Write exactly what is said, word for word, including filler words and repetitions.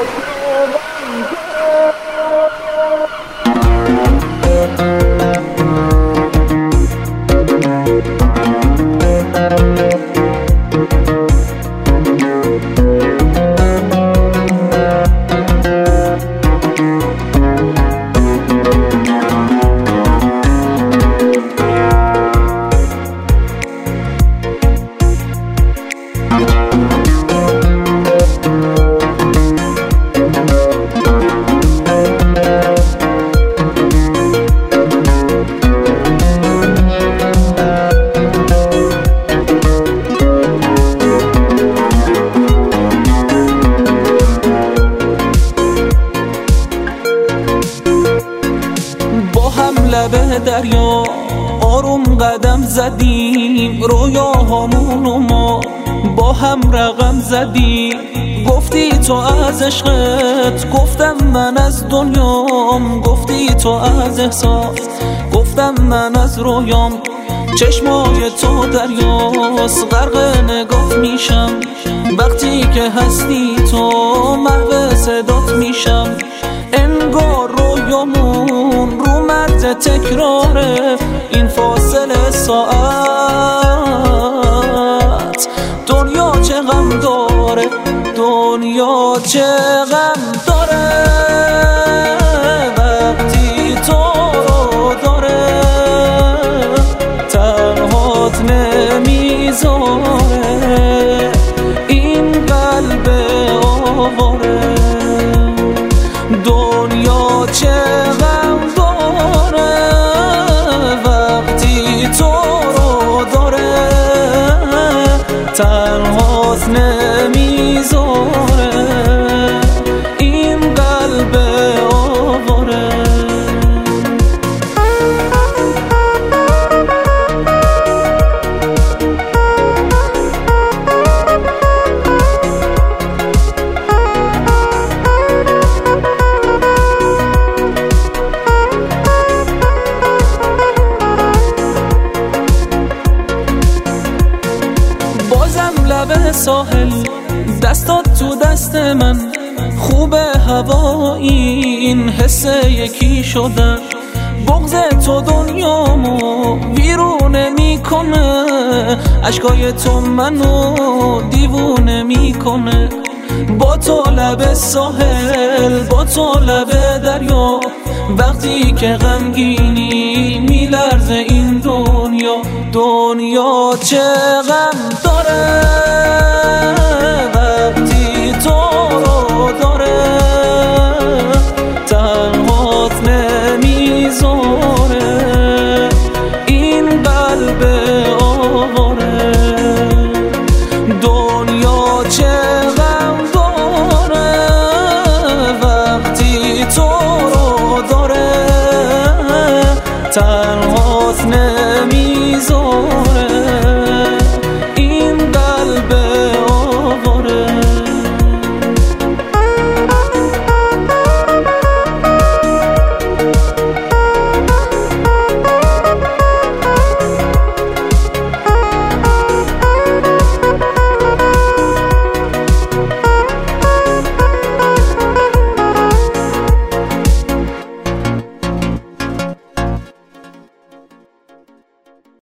لب دریا آروم قدم زدیم، رویاهامونو ما با هم رقم زدیم. گفتی تو از عشقت، گفتم من از دنیام. گفتی تو از احساس، گفتم من از رویام. چشمای تو دریاست، غرق نگاه میشم. وقتی که هستی تو محو صدات میشم. انگار رویامون رو مرز تکراره، این فاصله ساعت. دنیا چه غم داره، دنیا چه غم داره، وقتی تو رو داره تنهات نمیذاره این قلب آواره. دنیا چه غم داره وقتی تو رو داره تنهات نمیذاره این قلب آواره. لب ساحل دستات تو دست من، خوب هوا این حس یکی شدن. بغض تو دنیامو ویرونه میکنه، اشکای تو منو دیوونه میکنه. با تو لب ساحل، با تو لب دریا، وقتی که غمگینی میلرزه این دنیا. دنیا چه غم داره